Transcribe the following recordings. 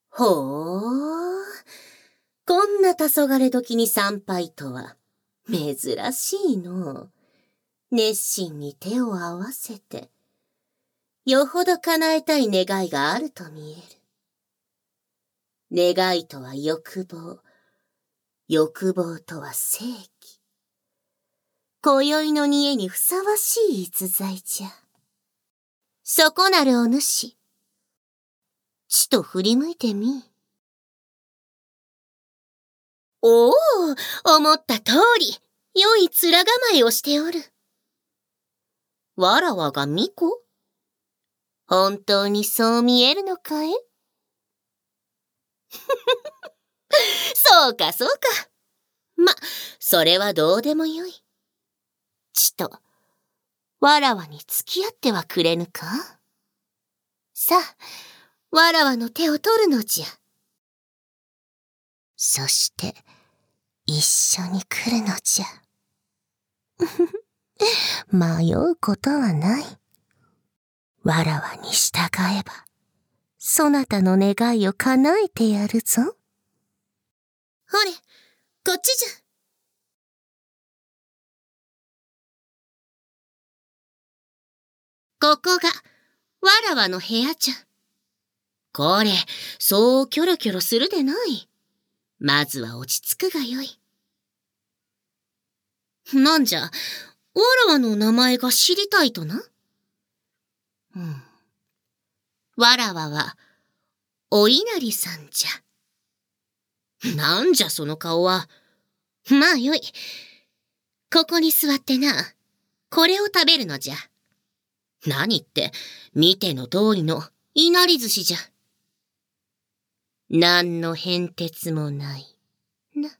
ほう。こんな黄昏時に参拝とは、珍しいの。熱心に手を合わせて、よほど叶えたい願いがあると見える。願いとは欲望、欲望とは正義。今宵の煮えにふさわしい逸材じゃ。そこなるお主、ちと振り向いてみ。おお、思った通り、良い面構えをしておる。わらわが巫女？本当にそう見えるのかい？そうかそうか。ま、それはどうでもよい。ちと、わらわに付き合ってはくれぬか？さあ、わらわの手を取るのじゃ。そして、一緒に来るのじゃ。迷うことはない。わらわに従えば、そなたの願いを叶えてやるぞ。ほれ、こっちじゃ。ここが、わらわの部屋じゃ。これ、そうキョロキョロするでない。まずは落ち着くがよい。なんじゃ、わらわの名前が知りたいとな。わらわは、お稲荷さんじゃ。なんじゃその顔は。まあよい。ここに座ってな、これを食べるのじゃ。何って、見ての通りのいなり寿司じゃ。なんの変哲もない。な。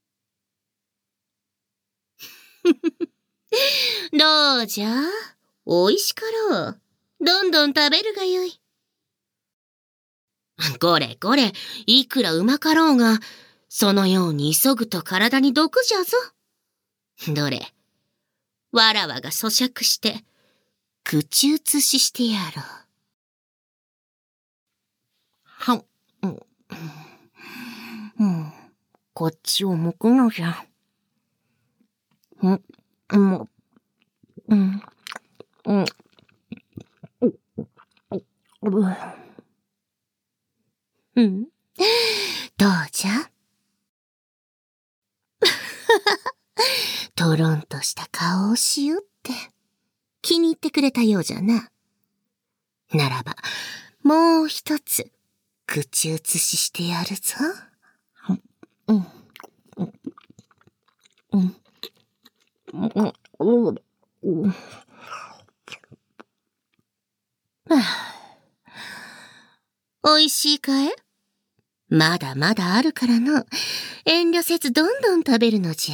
どうじゃ？おいしかろう。どんどん食べるがよい。これこれ、いくらうまかろうが、そのように急ぐと体に毒じゃぞ。どれ、わらわが咀嚼して、口移ししてやろう。はん、こっちを向くのじゃ。どうじゃ？とろんとした顔をしよって気に入ってくれたようじゃな。ならば、もう一つ、口移ししてやるぞ。おいしいかい？まだまだあるからの。遠慮せずどんどん食べるのじゃ。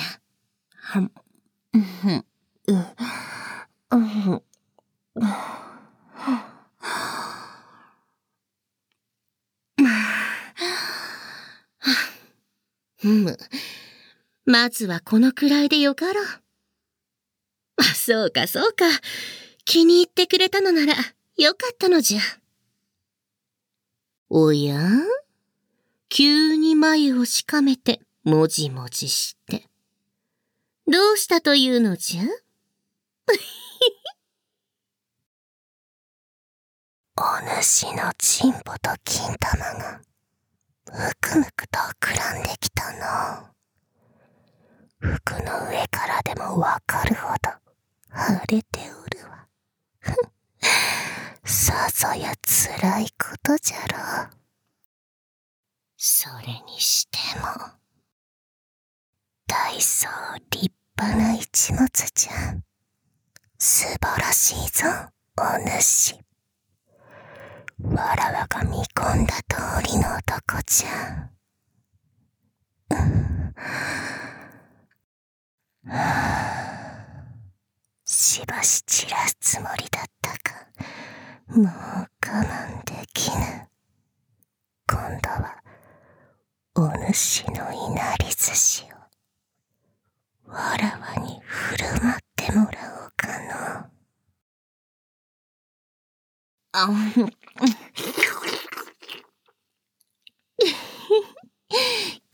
まずはこのくらいでよかろう。そうかそうか。気に入ってくれたのならよかったのじゃ。おや？急に眉をしかめてもじもじして。どうしたというのじゃ？お主のチンポと金玉がむくむくと膨らんできたの。服の上からでもわかるほど腫れておるわ。さぞやつらいことじゃろう。それにしても、大層立派な一物じゃ。素晴らしいぞ、お主。わらわが見込んだ通りの男じゃ。しばし散らすつもりだったが、もう我慢できぬ。今度はお主のいなり寿司をわらわに振る舞ってもらおうかの。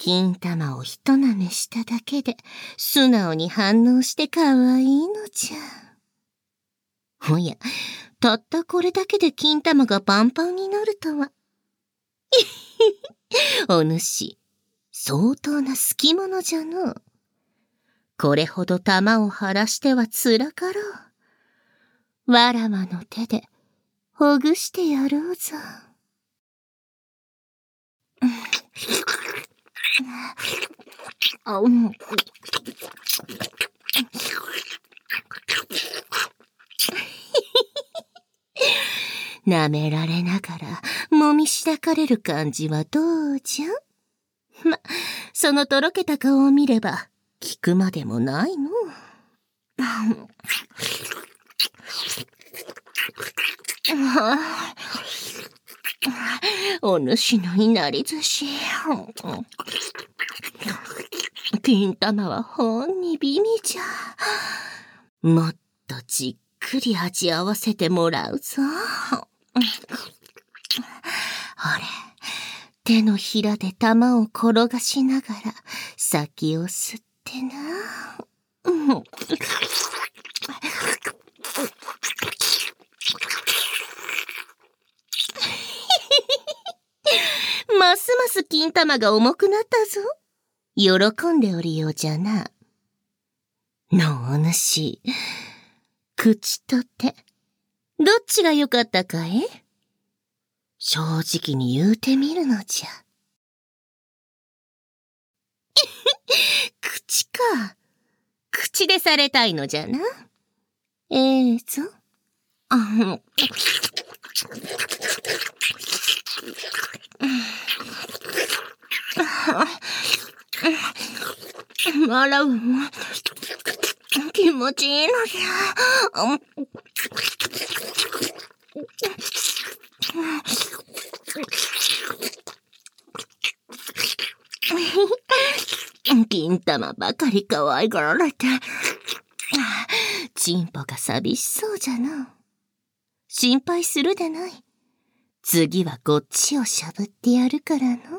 金玉を一舐めしただけで素直に反応して可愛いのじゃ。おや、たったこれだけで金玉がパンパンになるとは。お主、相当な好き者じゃの。これほど玉を晴らしてはつらかろう。わらわの手でほぐしてやろうぞ。舐められながら揉みしだかれる感じはどうじゃ？そのとろけた顔を見れば聞くまでもないの。お主のいなり寿司。金玉はほんに美味じゃ。もっとじっくり味合わせてもらうぞ。ほれ、手のひらで玉を転がしながら先を吸ってな。ますます金玉が重くなったぞ。喜んでおるようじゃな。のお主、口と手、どっちが良かったかい？正直に言うてみるのじゃ。口か。口でされたいのじゃな。ええぞ。笑うの気持ちいいのじゃ。金玉ばかり可愛がられて、チンポが寂しそうじゃな。心配するでない。次はこっちをしゃぶってやるからの。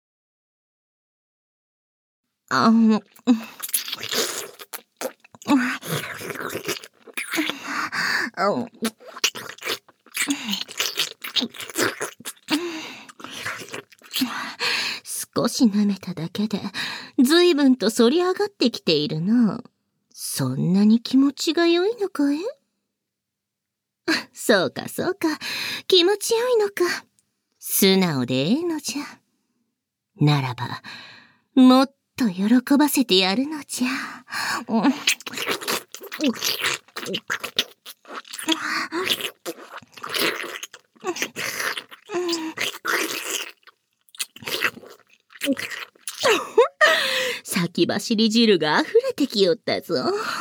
少し舐めただけで随分と反り上がってきているな。そんなに気持ちが良いのかい？そうかそうか、気持ち良いのか。素直でええのじゃ。ならばもっと喜ばせてやるのじゃ。先走り汁が溢れてきよったぞ。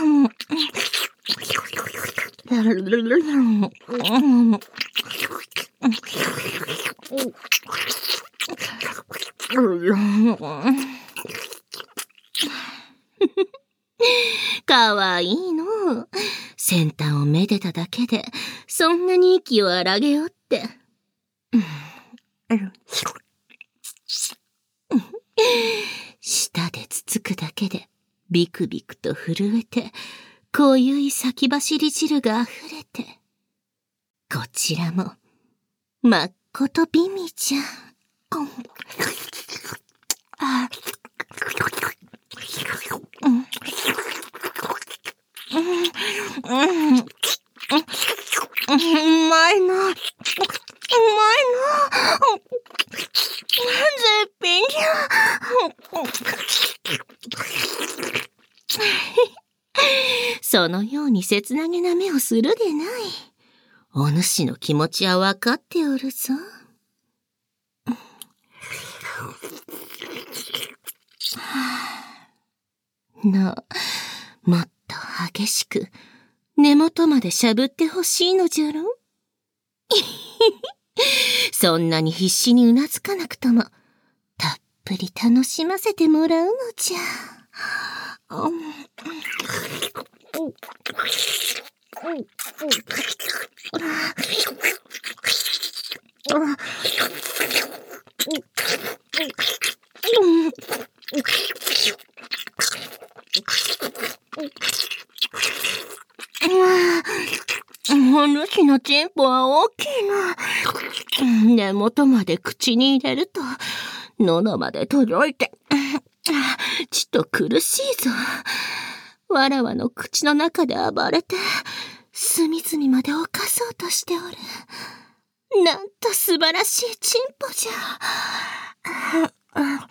かわいいの。先端をめでただけでそんなに息を荒げよって。舌でつつくだけでビクビクと震えて濃ゆい先走り汁が溢れて、こちらもまっこと美味じゃ。うまいな。絶品じゃ。そのように切なげな目をするでない。お主の気持ちはわかっておるぞ。もっと激しく根元までしゃぶってほしいのじゃろ。そんなに必死にうなずかなくともたっぷり楽しませてもらうのじゃ。 お主のチンポは大きいな。根元まで口に入れると、喉まで届いて、ちっと苦しいぞ。わらわの口の中で暴れて、隅々まで犯そうとしておる。なんと素晴らしいチンポじゃ。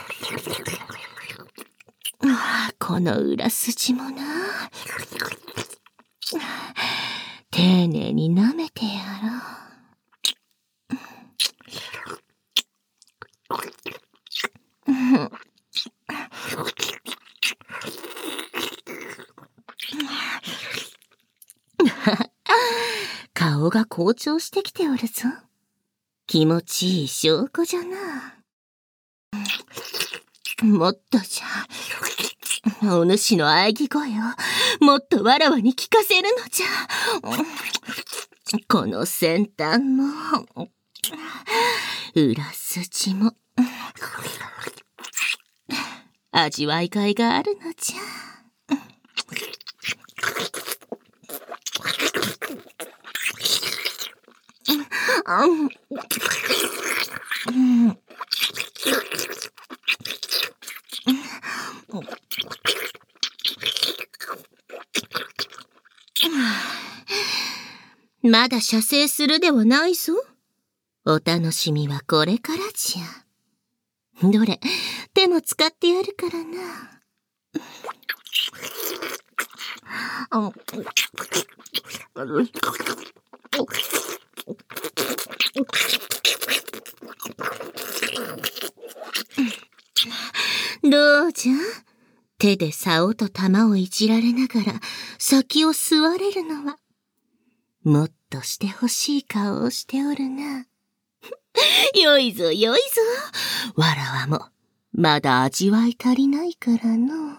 この裏筋もな。丁寧に舐めてやろう。顔が好調してきておるぞ。気持ちいい証拠じゃな。もっとじゃ。お主の喘ぎ声をもっとわらわに聞かせるのじゃ。この先端も、裏筋も、味わいがいがあるのじゃ。まだ射精するではないぞ。お楽しみはこれからじゃ。どれ、手も使ってやるからな。どうじゃ？手で竿と玉をいじられながら先を吸われるのは、もっとしてほしい顔をしておるな。よいぞよいぞ。わらわもまだ味わい足りないからの。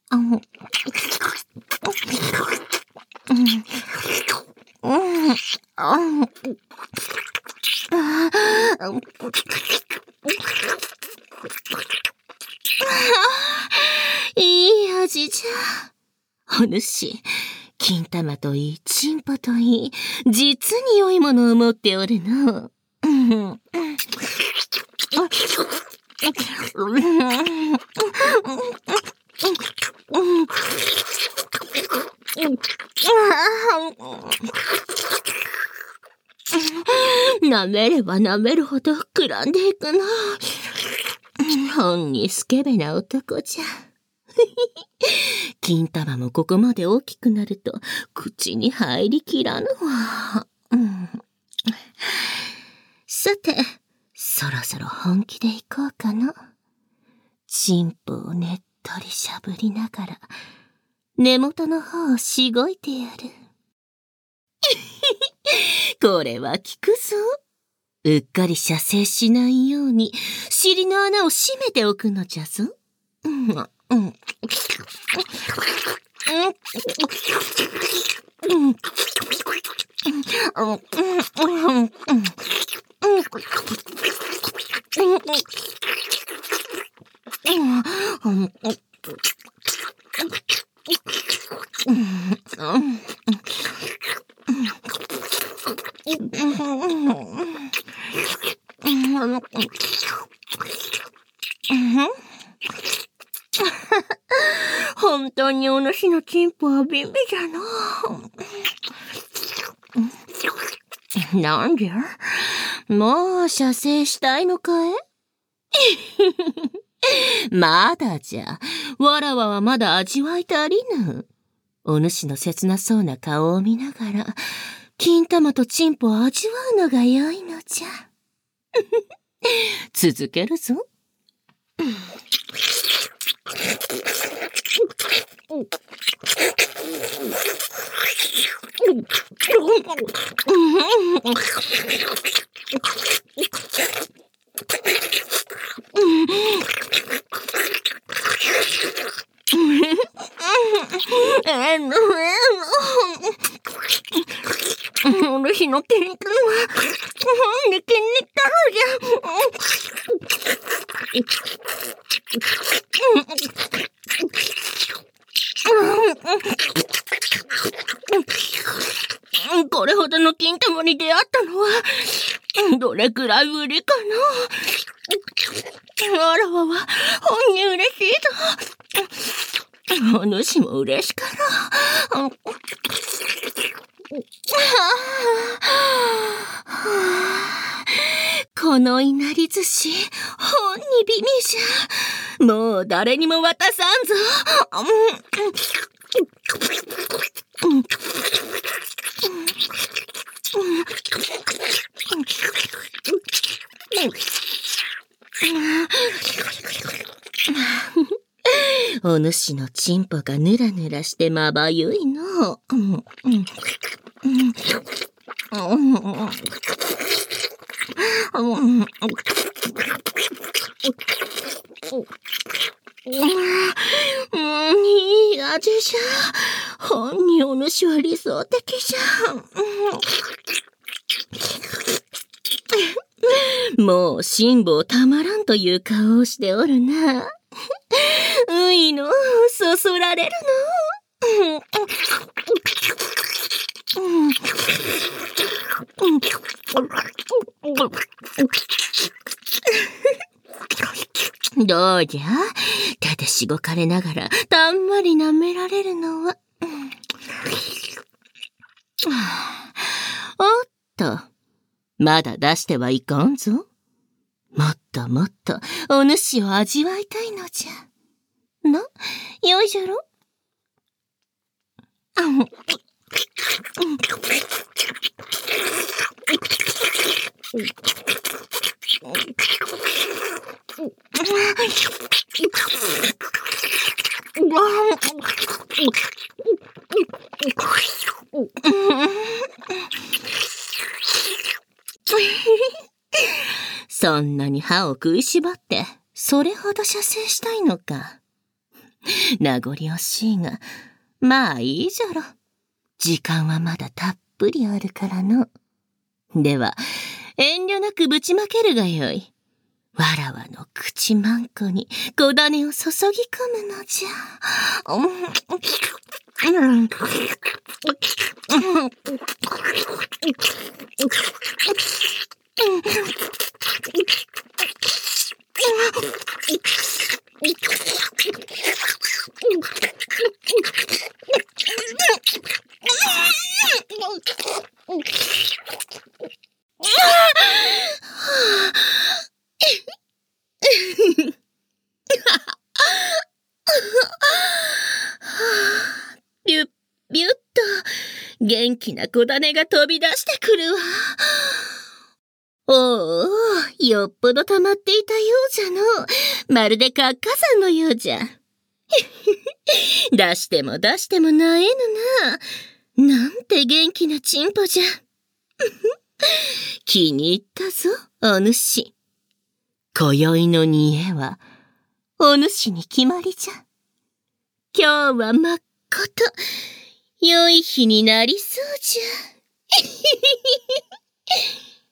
いい味じゃ。お主、金玉といい、チンポといい、実に良いものを持っておるの。舐めれば舐めるほど膨らんでいくな。ほんにスケベな男じゃ。金玉もここまで大きくなると口に入りきらぬわ。さて、そろそろ本気でいこうかな。チンポをねっとりしゃぶりながら根元の方をしごいてやる。これは効くぞ。うっかり射精しないように尻の穴を閉めておくのじゃぞ。本当にお主のチンポはビンビじゃな。なんじゃ？もう射精したいのかい？まだじゃ。わらわはまだ味わい足りぬ。お主の切なそうな顔を見ながら、金玉とチンポを味わうのが良いのじゃ。続けるぞ。お主のテントはほんに気に入ったのじゃ。 これほどの金玉に出会ったのは、どれくらいぶりかな。わらわは、ほんに嬉しいぞ。お主も嬉しかろう。このいなり寿司、ほんに美味じゃ。もう誰にも渡さんぞ。お主のチンポがぬらぬらしてまばゆいの。いい味じゃ。ほんにお主は理想的じゃ。もう辛抱たまらんという顔をしておるな。ういの、そそられるの。どうじゃ？ただしごかれながらたんまり舐められるのは。おっと、まだ出してはいかんぞ。もっともっとお主を味わいたいのじゃ。な、よいじゃろ？そんなに歯を食いしばって、それほど射精したいのか。名残惜しいが、まあいいじゃろ。時間はまだたっぷりあるからの。では、遠慮なくぶちまけるがよい。わらわの口まんこに小種を注ぎ込むのじゃ。ビュッビュッと元気な小種が飛び出してくるわ。おお、よっぽど溜まっていたようじゃの。まるで活火山のようじゃ。出しても出してもなえぬな。なんて元気なチンポじゃ。気に入ったぞ、お主。今宵の煮えは、お主に決まりじゃ。今日はまっこと、良い日になりそうじゃ。